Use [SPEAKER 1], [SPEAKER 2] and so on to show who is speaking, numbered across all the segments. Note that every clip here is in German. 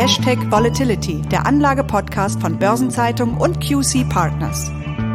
[SPEAKER 1] #Volatility, der Anlage-Podcast von Börsenzeitung und QC Partners.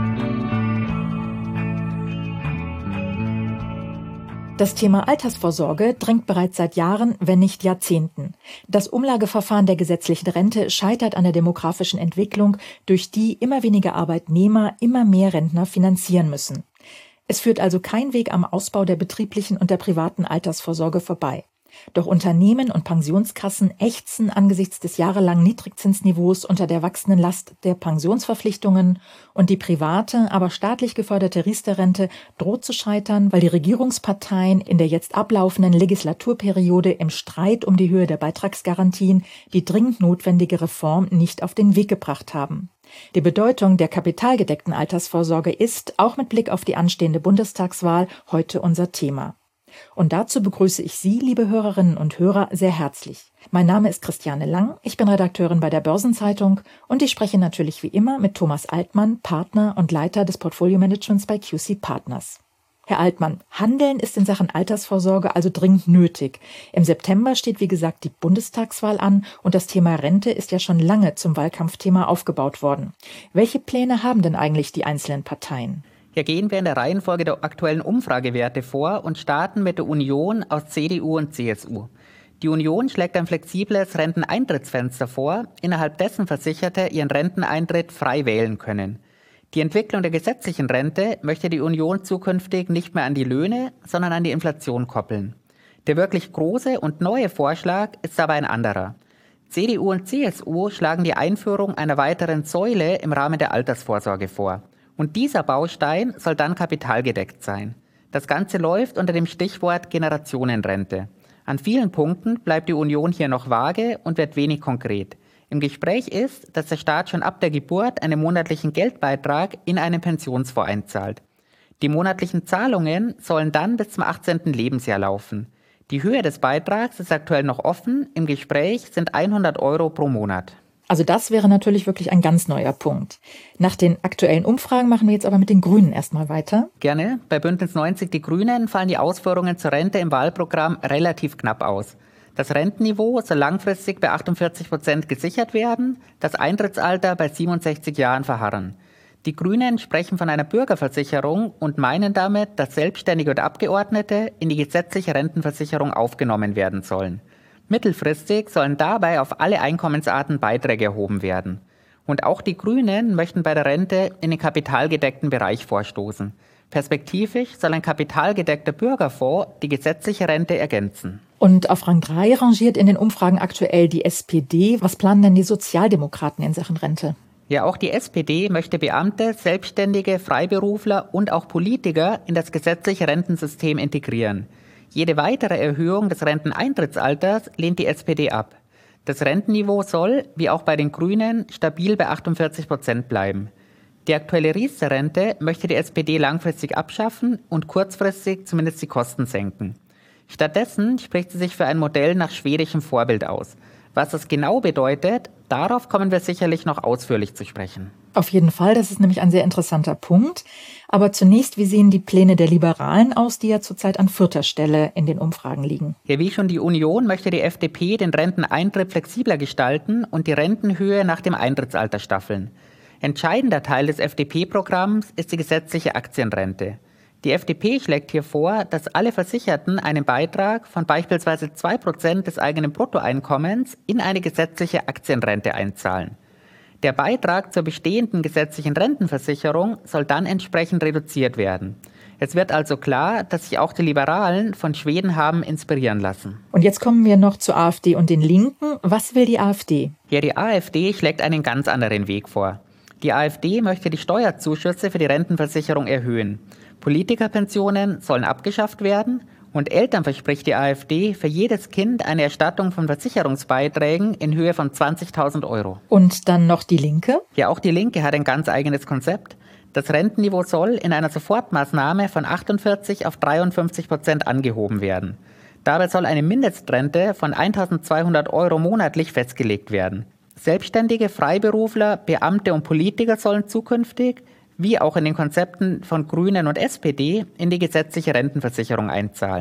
[SPEAKER 2] Das Thema Altersvorsorge drängt bereits seit Jahren, wenn nicht Jahrzehnten. Das Umlageverfahren der gesetzlichen Rente scheitert an der demografischen Entwicklung, durch die immer weniger Arbeitnehmer immer mehr Rentner finanzieren müssen. Es führt also kein Weg am Ausbau der betrieblichen und der privaten Altersvorsorge vorbei. Doch Unternehmen und Pensionskassen ächzen angesichts des jahrelangen Niedrigzinsniveaus unter der wachsenden Last der Pensionsverpflichtungen und die private, aber staatlich geförderte Riester-Rente droht zu scheitern, weil die Regierungsparteien in der jetzt ablaufenden Legislaturperiode im Streit um die Höhe der Beitragsgarantien die dringend notwendige Reform nicht auf den Weg gebracht haben. Die Bedeutung der kapitalgedeckten Altersvorsorge ist, auch mit Blick auf die anstehende Bundestagswahl, heute unser Thema. Und dazu begrüße ich Sie, liebe Hörerinnen und Hörer, sehr herzlich. Mein Name ist Christiane Lang, ich bin Redakteurin bei der Börsenzeitung und ich spreche natürlich wie immer mit Thomas Altmann, Partner und Leiter des Portfolio-Managements bei QC Partners. Herr Altmann, Handeln ist in Sachen Altersvorsorge also dringend nötig. Im September steht wie gesagt die Bundestagswahl an und das Thema Rente ist ja schon lange zum Wahlkampfthema aufgebaut worden. Welche Pläne haben denn eigentlich die einzelnen Parteien?
[SPEAKER 3] Hier gehen wir in der Reihenfolge der aktuellen Umfragewerte vor und starten mit der Union aus CDU und CSU. Die Union schlägt ein flexibles Renteneintrittsfenster vor, innerhalb dessen Versicherte ihren Renteneintritt frei wählen können. Die Entwicklung der gesetzlichen Rente möchte die Union zukünftig nicht mehr an die Löhne, sondern an die Inflation koppeln. Der wirklich große und neue Vorschlag ist aber ein anderer. CDU und CSU schlagen die Einführung einer weiteren Säule im Rahmen der Altersvorsorge vor. Und dieser Baustein soll dann kapitalgedeckt sein. Das Ganze läuft unter dem Stichwort Generationenrente. An vielen Punkten bleibt die Union hier noch vage und wird wenig konkret. Im Gespräch ist, dass der Staat schon ab der Geburt einen monatlichen Geldbeitrag in einen Pensionsfonds einzahlt. Die monatlichen Zahlungen sollen dann bis zum 18. Lebensjahr laufen. Die Höhe des Beitrags ist aktuell noch offen. Im Gespräch sind 100 € pro Monat.
[SPEAKER 2] Also das wäre natürlich wirklich ein ganz neuer Punkt. Nach den aktuellen Umfragen machen wir jetzt aber mit den Grünen erstmal weiter.
[SPEAKER 3] Gerne. Bei Bündnis 90 Die Grünen fallen die Ausführungen zur Rente im Wahlprogramm relativ knapp aus. Das Rentenniveau soll langfristig bei 48% gesichert werden, das Eintrittsalter bei 67 Jahren verharren. Die Grünen sprechen von einer Bürgerversicherung und meinen damit, dass Selbstständige und Abgeordnete in die gesetzliche Rentenversicherung aufgenommen werden sollen. Mittelfristig sollen dabei auf alle Einkommensarten Beiträge erhoben werden. Und auch die Grünen möchten bei der Rente in den kapitalgedeckten Bereich vorstoßen. Perspektivisch soll ein kapitalgedeckter Bürgerfonds die gesetzliche Rente ergänzen.
[SPEAKER 2] Und auf Rang 3 rangiert in den Umfragen aktuell die SPD. Was planen denn die Sozialdemokraten in Sachen Rente?
[SPEAKER 3] Ja, auch die SPD möchte Beamte, Selbstständige, Freiberufler und auch Politiker in das gesetzliche Rentensystem integrieren. Jede weitere Erhöhung des Renteneintrittsalters lehnt die SPD ab. Das Rentenniveau soll, wie auch bei den Grünen, stabil bei 48% bleiben. Die aktuelle Riester-Rente möchte die SPD langfristig abschaffen und kurzfristig zumindest die Kosten senken. Stattdessen spricht sie sich für ein Modell nach schwedischem Vorbild aus. Was das genau bedeutet, darauf kommen wir sicherlich noch ausführlich zu sprechen.
[SPEAKER 2] Auf jeden Fall, das ist nämlich ein sehr interessanter Punkt. Aber zunächst, wie sehen die Pläne der Liberalen aus, die ja zurzeit an 4. Stelle in den Umfragen liegen?
[SPEAKER 3] Ja, wie schon die Union möchte die FDP den Renteneintritt flexibler gestalten und die Rentenhöhe nach dem Eintrittsalter staffeln. Entscheidender Teil des FDP-Programms ist die gesetzliche Aktienrente. Die FDP schlägt hier vor, dass alle Versicherten einen Beitrag von beispielsweise 2% des eigenen Bruttoeinkommens in eine gesetzliche Aktienrente einzahlen. Der Beitrag zur bestehenden gesetzlichen Rentenversicherung soll dann entsprechend reduziert werden. Es wird also klar, dass sich auch die Liberalen von Schweden haben inspirieren lassen.
[SPEAKER 2] Und jetzt kommen wir noch zur AfD und den Linken. Was will die AfD?
[SPEAKER 3] Ja, die AfD schlägt einen ganz anderen Weg vor. Die AfD möchte die Steuerzuschüsse für die Rentenversicherung erhöhen. Politikerpensionen sollen abgeschafft werden und Eltern verspricht die AfD für jedes Kind eine Erstattung von Versicherungsbeiträgen in Höhe von 20.000 €.
[SPEAKER 2] Und dann noch die Linke?
[SPEAKER 3] Ja, auch die Linke hat ein ganz eigenes Konzept. Das Rentenniveau soll in einer Sofortmaßnahme von 48 auf 53% angehoben werden. Dabei soll eine Mindestrente von 1.200 € monatlich festgelegt werden. Selbstständige, Freiberufler, Beamte und Politiker sollen zukünftig, wie auch in den Konzepten von Grünen und SPD, in die gesetzliche Rentenversicherung einzahlen.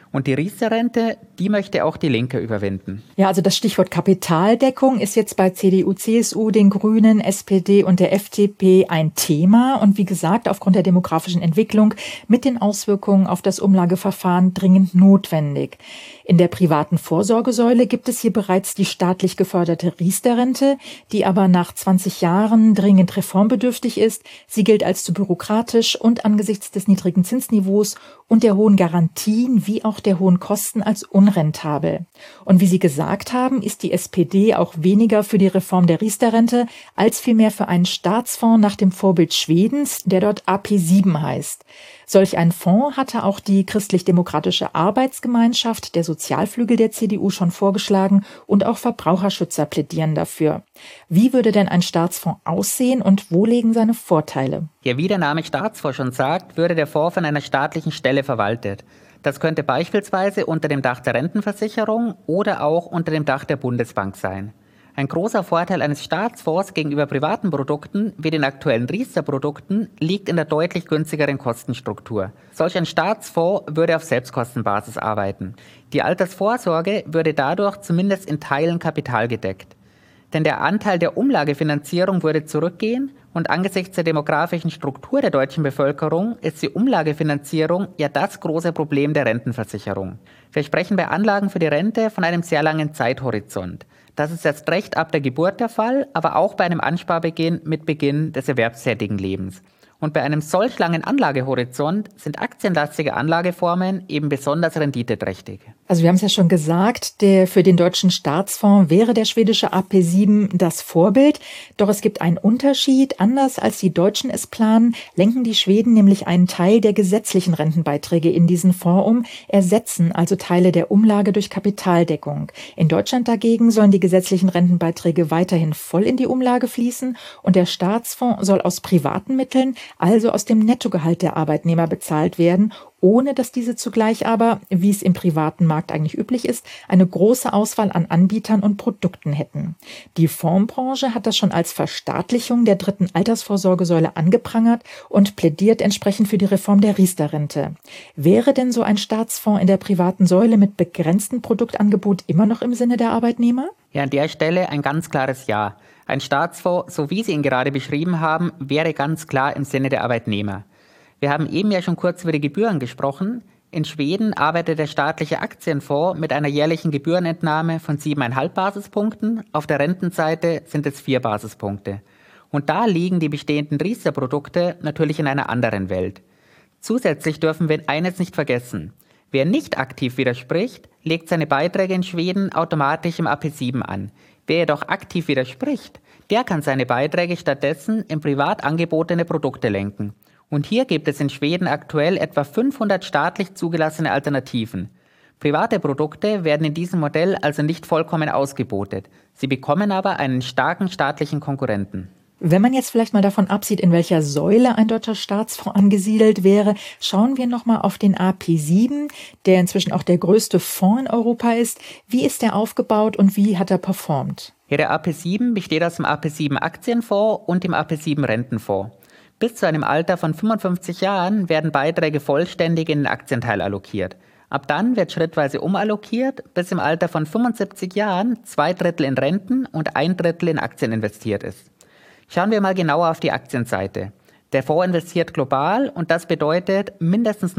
[SPEAKER 3] Und die Riester-Rente, die möchte auch die Linke überwinden.
[SPEAKER 2] Ja, also das Stichwort Kapitaldeckung ist jetzt bei CDU, CSU, den Grünen, SPD und der FDP ein Thema. Und wie gesagt, aufgrund der demografischen Entwicklung mit den Auswirkungen auf das Umlageverfahren dringend notwendig. In der privaten Vorsorgesäule gibt es hier bereits die staatlich geförderte Riester-Rente, die aber nach 20 Jahren dringend reformbedürftig ist. Sie gilt als zu bürokratisch und angesichts des niedrigen Zinsniveaus und der hohen Garantien wie auch der hohen Kosten als unrentabel. Und wie Sie gesagt haben, ist die SPD auch weniger für die Reform der Riester-Rente als vielmehr für einen Staatsfonds nach dem Vorbild Schwedens, der dort AP7 heißt. Solch einen Fonds hatte auch die Christlich-Demokratische Arbeitsgemeinschaft, der Sozialflügel der CDU, schon vorgeschlagen und auch Verbraucherschützer plädieren dafür. Wie würde denn ein Staatsfonds aussehen und wo liegen seine Vorteile?
[SPEAKER 3] Ja, wie der Name Staatsfonds schon sagt, würde der Fonds von einer staatlichen Stelle verwaltet. Das könnte beispielsweise unter dem Dach der Rentenversicherung oder auch unter dem Dach der Bundesbank sein. Ein großer Vorteil eines Staatsfonds gegenüber privaten Produkten wie den aktuellen Riester-Produkten liegt in der deutlich günstigeren Kostenstruktur. Solch ein Staatsfonds würde auf Selbstkostenbasis arbeiten. Die Altersvorsorge würde dadurch zumindest in Teilen kapitalgedeckt. Denn der Anteil der Umlagefinanzierung würde zurückgehen und angesichts der demografischen Struktur der deutschen Bevölkerung ist die Umlagefinanzierung ja das große Problem der Rentenversicherung. Wir sprechen bei Anlagen für die Rente von einem sehr langen Zeithorizont. Das ist erst recht ab der Geburt der Fall, aber auch bei einem Ansparbeginn mit Beginn des erwerbstätigen Lebens. Und bei einem solch langen Anlagehorizont sind aktienlastige Anlageformen eben besonders renditeträchtig.
[SPEAKER 2] Also wir haben es ja schon gesagt, für den deutschen Staatsfonds wäre der schwedische AP7 das Vorbild. Doch es gibt einen Unterschied. Anders als die Deutschen es planen, lenken die Schweden nämlich einen Teil der gesetzlichen Rentenbeiträge in diesen Fonds um, ersetzen also Teile der Umlage durch Kapitaldeckung. In Deutschland dagegen sollen die gesetzlichen Rentenbeiträge weiterhin voll in die Umlage fließen und der Staatsfonds soll aus privaten Mitteln, also aus dem Nettogehalt der Arbeitnehmer, bezahlt werden, ohne dass diese zugleich aber, wie es im privaten Markt eigentlich üblich ist, eine große Auswahl an Anbietern und Produkten hätten. Die Fondsbranche hat das schon als Verstaatlichung der dritten Altersvorsorgesäule angeprangert und plädiert entsprechend für die Reform der Riester-Rente. Wäre denn so ein Staatsfonds in der privaten Säule mit begrenztem Produktangebot immer noch im Sinne der Arbeitnehmer?
[SPEAKER 3] Ja, an der Stelle ein ganz klares Ja. Ein Staatsfonds, so wie Sie ihn gerade beschrieben haben, wäre ganz klar im Sinne der Arbeitnehmer. Wir haben eben ja schon kurz über die Gebühren gesprochen. In Schweden arbeitet der staatliche Aktienfonds mit einer jährlichen Gebührenentnahme von 7,5 Basispunkten. Auf der Rentenseite sind es 4 Basispunkte. Und da liegen die bestehenden Riester-Produkte natürlich in einer anderen Welt. Zusätzlich dürfen wir eines nicht vergessen. Wer nicht aktiv widerspricht, legt seine Beiträge in Schweden automatisch im AP7 an. Wer jedoch aktiv widerspricht, der kann seine Beiträge stattdessen in privat angebotene Produkte lenken. Und hier gibt es in Schweden aktuell etwa 500 staatlich zugelassene Alternativen. Private Produkte werden in diesem Modell also nicht vollkommen ausgebotet. Sie bekommen aber einen starken staatlichen Konkurrenten.
[SPEAKER 2] Wenn man jetzt vielleicht mal davon absieht, in welcher Säule ein deutscher Staatsfonds angesiedelt wäre, schauen wir nochmal auf den AP7, der inzwischen auch der größte Fonds in Europa ist. Wie ist der aufgebaut und wie hat er performt?
[SPEAKER 3] Ja, der AP7 besteht aus dem AP7 Aktienfonds und dem AP7 Rentenfonds. Bis zu einem Alter von 55 Jahren werden Beiträge vollständig in den Aktienteil allokiert. Ab dann wird schrittweise umallokiert, bis im Alter von 75 Jahren 2/3 in Renten und 1/3 in Aktien investiert ist. Schauen wir mal genauer auf die Aktienseite. Der Fonds investiert global und das bedeutet, mindestens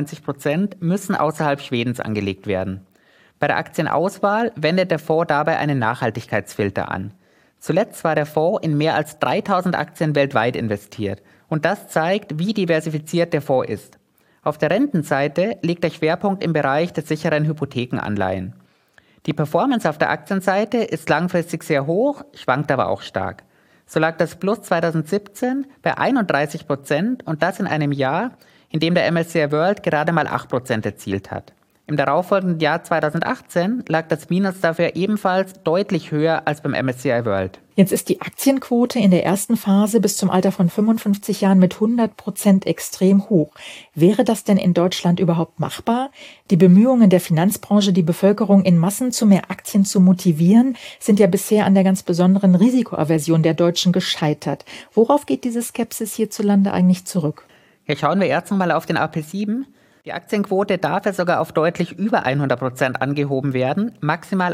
[SPEAKER 3] 99% müssen außerhalb Schwedens angelegt werden. Bei der Aktienauswahl wendet der Fonds dabei einen Nachhaltigkeitsfilter an. Zuletzt war der Fonds in mehr als 3000 Aktien weltweit investiert und das zeigt, wie diversifiziert der Fonds ist. Auf der Rentenseite liegt der Schwerpunkt im Bereich der sicheren Hypothekenanleihen. Die Performance auf der Aktienseite ist langfristig sehr hoch, schwankt aber auch stark. So lag das Plus 2017 bei 31% und das in einem Jahr, in dem der MSCI World gerade mal 8% erzielt hat. Im darauffolgenden Jahr 2018 lag das Minus dafür ebenfalls deutlich höher als beim MSCI World.
[SPEAKER 2] Jetzt ist die Aktienquote in der ersten Phase bis zum Alter von 55 Jahren mit 100% extrem hoch. Wäre das denn in Deutschland überhaupt machbar? Die Bemühungen der Finanzbranche, die Bevölkerung in Massen zu mehr Aktien zu motivieren, sind ja bisher an der ganz besonderen Risikoaversion der Deutschen gescheitert. Worauf geht diese Skepsis hierzulande eigentlich zurück?
[SPEAKER 3] Hier schauen wir erst einmal auf den AP7. Die Aktienquote darf ja sogar auf deutlich über 100% angehoben werden. Maximal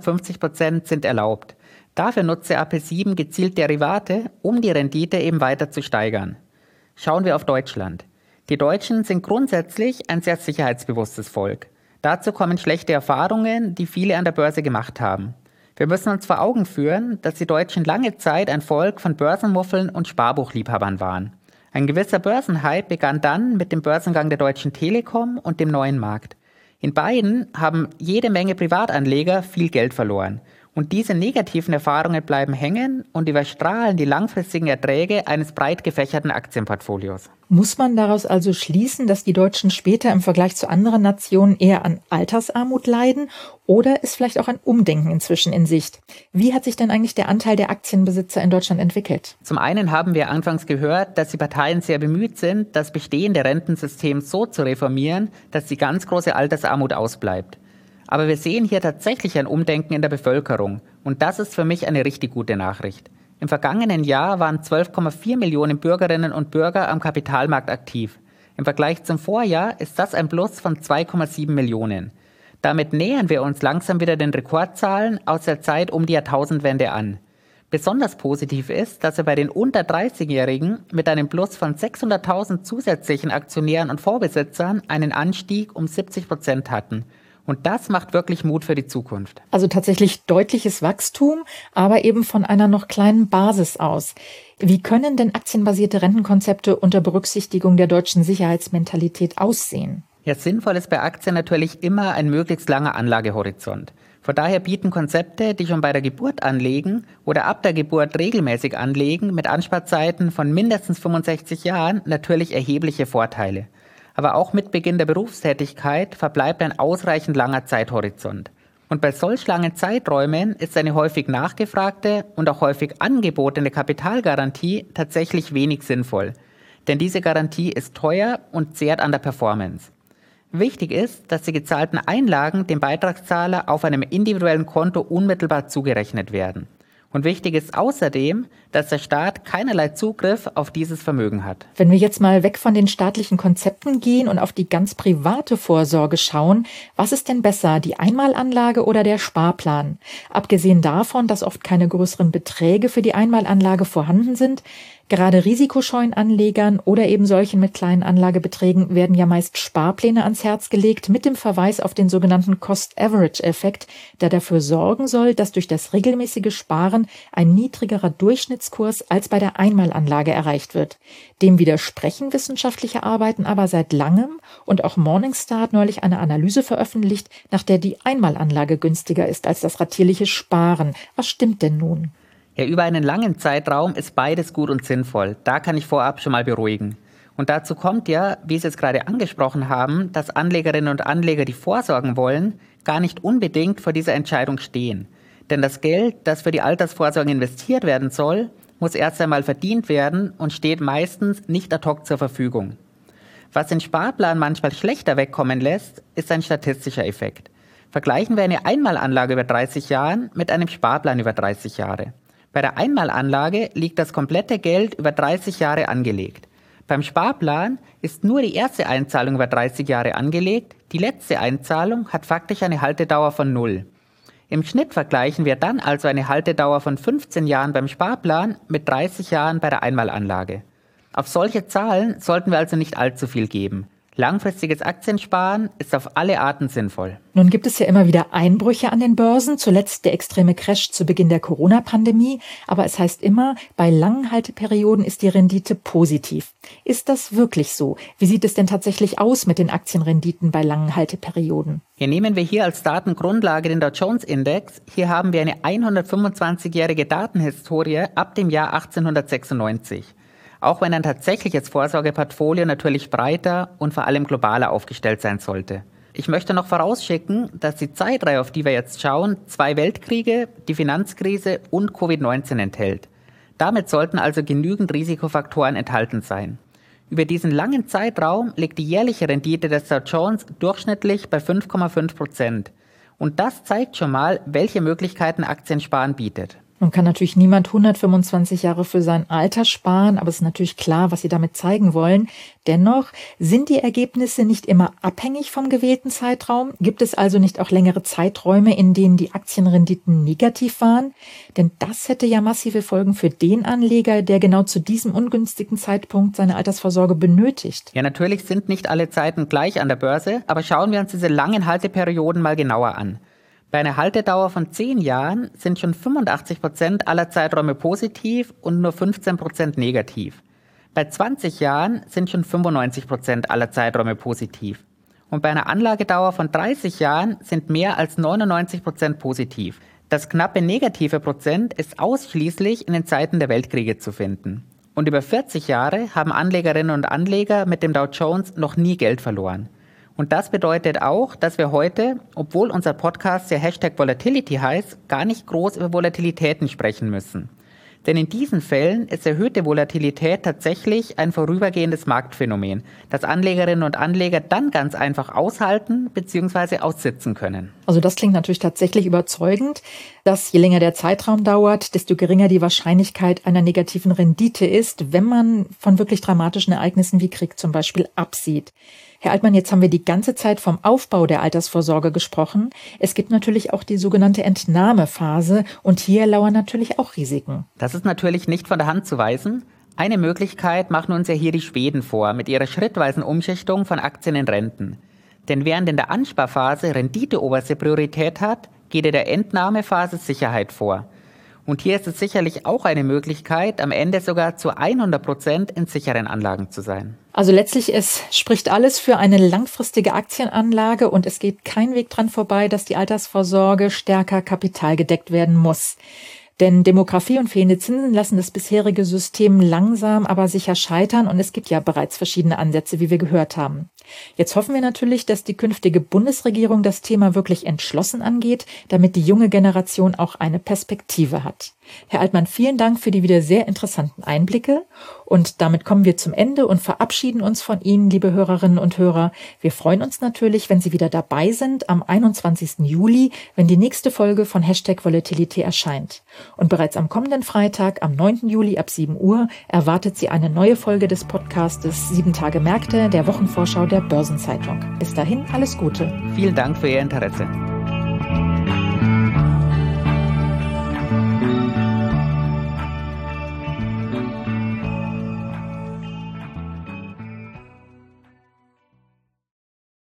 [SPEAKER 3] 150% sind erlaubt. Dafür nutzt der AP7 gezielt Derivate, um die Rendite eben weiter zu steigern. Schauen wir auf Deutschland. Die Deutschen sind grundsätzlich ein sehr sicherheitsbewusstes Volk. Dazu kommen schlechte Erfahrungen, die viele an der Börse gemacht haben. Wir müssen uns vor Augen führen, dass die Deutschen lange Zeit ein Volk von Börsenmuffeln und Sparbuchliebhabern waren. Ein gewisser Börsenhype begann dann mit dem Börsengang der Deutschen Telekom und dem neuen Markt. In beiden haben jede Menge Privatanleger viel Geld verloren. Und diese negativen Erfahrungen bleiben hängen und überstrahlen die langfristigen Erträge eines breit gefächerten Aktienportfolios.
[SPEAKER 2] Muss man daraus also schließen, dass die Deutschen später im Vergleich zu anderen Nationen eher an Altersarmut leiden? Oder ist vielleicht auch ein Umdenken inzwischen in Sicht? Wie hat sich denn eigentlich der Anteil der Aktienbesitzer in Deutschland entwickelt?
[SPEAKER 3] Zum einen haben wir anfangs gehört, dass die Parteien sehr bemüht sind, das bestehende Rentensystem so zu reformieren, dass die ganz große Altersarmut ausbleibt. Aber wir sehen hier tatsächlich ein Umdenken in der Bevölkerung. Und das ist für mich eine richtig gute Nachricht. Im vergangenen Jahr waren 12,4 Millionen Bürgerinnen und Bürger am Kapitalmarkt aktiv. Im Vergleich zum Vorjahr ist das ein Plus von 2,7 Millionen. Damit nähern wir uns langsam wieder den Rekordzahlen aus der Zeit um die Jahrtausendwende an. Besonders positiv ist, dass wir bei den unter 30-Jährigen mit einem Plus von 600.000 zusätzlichen Aktionären und Vorbesitzern einen Anstieg um 70% hatten. Und das macht wirklich Mut für die Zukunft.
[SPEAKER 2] Also tatsächlich deutliches Wachstum, aber eben von einer noch kleinen Basis aus. Wie können denn aktienbasierte Rentenkonzepte unter Berücksichtigung der deutschen Sicherheitsmentalität aussehen?
[SPEAKER 3] Ja, sinnvoll ist bei Aktien natürlich immer ein möglichst langer Anlagehorizont. Von daher bieten Konzepte, die schon bei der Geburt anlegen oder ab der Geburt regelmäßig anlegen, mit Ansparzeiten von mindestens 65 Jahren natürlich erhebliche Vorteile. Aber auch mit Beginn der Berufstätigkeit verbleibt ein ausreichend langer Zeithorizont. Und bei solch langen Zeiträumen ist eine häufig nachgefragte und auch häufig angebotene Kapitalgarantie tatsächlich wenig sinnvoll. Denn diese Garantie ist teuer und zehrt an der Performance. Wichtig ist, dass die gezahlten Einlagen dem Beitragszahler auf einem individuellen Konto unmittelbar zugerechnet werden. Und wichtig ist außerdem, dass der Staat keinerlei Zugriff auf dieses Vermögen hat.
[SPEAKER 2] Wenn wir jetzt mal weg von den staatlichen Konzepten gehen und auf die ganz private Vorsorge schauen, was ist denn besser, die Einmalanlage oder der Sparplan? Abgesehen davon, dass oft keine größeren Beträge für die Einmalanlage vorhanden sind, gerade risikoscheuen Anlegern oder eben solchen mit kleinen Anlagebeträgen werden ja meist Sparpläne ans Herz gelegt mit dem Verweis auf den sogenannten Cost-Average-Effekt, der dafür sorgen soll, dass durch das regelmäßige Sparen ein niedrigerer Durchschnittskurs als bei der Einmalanlage erreicht wird. Dem widersprechen wissenschaftliche Arbeiten aber seit langem und auch Morningstar hat neulich eine Analyse veröffentlicht, nach der die Einmalanlage günstiger ist als das ratierliche Sparen. Was stimmt denn nun?
[SPEAKER 3] Ja, über einen langen Zeitraum ist beides gut und sinnvoll. Da kann ich vorab schon mal beruhigen. Und dazu kommt ja, wie Sie es gerade angesprochen haben, dass Anlegerinnen und Anleger, die vorsorgen wollen, gar nicht unbedingt vor dieser Entscheidung stehen. Denn das Geld, das für die Altersvorsorge investiert werden soll, muss erst einmal verdient werden und steht meistens nicht ad hoc zur Verfügung. Was den Sparplan manchmal schlechter wegkommen lässt, ist ein statistischer Effekt. Vergleichen wir eine Einmalanlage über 30 Jahren mit einem Sparplan über 30 Jahre. Bei der Einmalanlage liegt das komplette Geld über 30 Jahre angelegt. Beim Sparplan ist nur die erste Einzahlung über 30 Jahre angelegt, die letzte Einzahlung hat faktisch eine Haltedauer von 0. Im Schnitt vergleichen wir dann also eine Haltedauer von 15 Jahren beim Sparplan mit 30 Jahren bei der Einmalanlage. Auf solche Zahlen sollten wir also nicht allzu viel geben. Langfristiges Aktiensparen ist auf alle Arten sinnvoll.
[SPEAKER 2] Nun gibt es ja immer wieder Einbrüche an den Börsen, zuletzt der extreme Crash zu Beginn der Corona-Pandemie. Aber es heißt immer, bei langen Halteperioden ist die Rendite positiv. Ist das wirklich so? Wie sieht es denn tatsächlich aus mit den Aktienrenditen bei langen Halteperioden?
[SPEAKER 3] Hier nehmen wir hier als Datengrundlage den Dow Jones Index. Hier haben wir eine 125-jährige Datenhistorie ab dem Jahr 1896. Auch wenn ein tatsächliches Vorsorgeportfolio natürlich breiter und vor allem globaler aufgestellt sein sollte. Ich möchte noch vorausschicken, dass die Zeitreihe, auf die wir jetzt schauen, 2 Weltkriege, die Finanzkrise und Covid-19 enthält. Damit sollten also genügend Risikofaktoren enthalten sein. Über diesen langen Zeitraum liegt die jährliche Rendite des Dow Jones durchschnittlich bei 5,5%. Und das zeigt schon mal, welche Möglichkeiten Aktiensparen bietet.
[SPEAKER 2] Nun kann natürlich niemand 125 Jahre für sein Alter sparen, aber es ist natürlich klar, was Sie damit zeigen wollen. Dennoch sind die Ergebnisse nicht immer abhängig vom gewählten Zeitraum. Gibt es also nicht auch längere Zeiträume, in denen die Aktienrenditen negativ waren? Denn das hätte ja massive Folgen für den Anleger, der genau zu diesem ungünstigen Zeitpunkt seine Altersvorsorge benötigt.
[SPEAKER 3] Ja, natürlich sind nicht alle Zeiten gleich an der Börse, aber schauen wir uns diese langen Halteperioden mal genauer an. Bei einer Haltedauer von 10 Jahren sind schon 85% aller Zeiträume positiv und nur 15% negativ. Bei 20 Jahren sind schon 95% aller Zeiträume positiv. Und bei einer Anlagedauer von 30 Jahren sind mehr als 99% positiv. Das knappe negative Prozent ist ausschließlich in den Zeiten der Weltkriege zu finden. Und über 40 Jahre haben Anlegerinnen und Anleger mit dem Dow Jones noch nie Geld verloren. Und das bedeutet auch, dass wir heute, obwohl unser Podcast ja #Volatility heißt, gar nicht groß über Volatilitäten sprechen müssen. Denn in diesen Fällen ist erhöhte Volatilität tatsächlich ein vorübergehendes Marktphänomen, das Anlegerinnen und Anleger dann ganz einfach aushalten bzw. aussitzen können.
[SPEAKER 2] Also das klingt natürlich tatsächlich überzeugend, dass je länger der Zeitraum dauert, desto geringer die Wahrscheinlichkeit einer negativen Rendite ist, wenn man von wirklich dramatischen Ereignissen wie Krieg zum Beispiel absieht. Herr Altmann, jetzt haben wir die ganze Zeit vom Aufbau der Altersvorsorge gesprochen. Es gibt natürlich auch die sogenannte Entnahmephase und hier lauern natürlich auch Risiken.
[SPEAKER 3] Das ist natürlich nicht von der Hand zu weisen. Eine Möglichkeit machen uns ja hier die Schweden vor mit ihrer schrittweisen Umschichtung von Aktien in Renten. Denn während in der Ansparphase Rendite oberste Priorität hat, geht in der Entnahmephase Sicherheit vor. Und hier ist es sicherlich auch eine Möglichkeit, am Ende sogar zu 100% in sicheren Anlagen zu sein.
[SPEAKER 2] Also letztlich, es spricht alles für eine langfristige Aktienanlage und es geht kein Weg dran vorbei, dass die Altersvorsorge stärker kapitalgedeckt werden muss. Denn Demografie und fehlende Zinsen lassen das bisherige System langsam, aber sicher scheitern und es gibt ja bereits verschiedene Ansätze, wie wir gehört haben. Jetzt hoffen wir natürlich, dass die künftige Bundesregierung das Thema wirklich entschlossen angeht, damit die junge Generation auch eine Perspektive hat. Herr Altmann, vielen Dank für die wieder sehr interessanten Einblicke. Und damit kommen wir zum Ende und verabschieden uns von Ihnen, liebe Hörerinnen und Hörer. Wir freuen uns natürlich, wenn Sie wieder dabei sind am 21. Juli, wenn die nächste Folge von #Volatility erscheint. Und bereits am kommenden Freitag, am 9. Juli ab 7 Uhr, erwartet Sie eine neue Folge des Podcastes 7 Tage Märkte, der Wochenvorschau der Börsenzeitung. Bis dahin, alles Gute.
[SPEAKER 3] Vielen Dank für Ihr Interesse.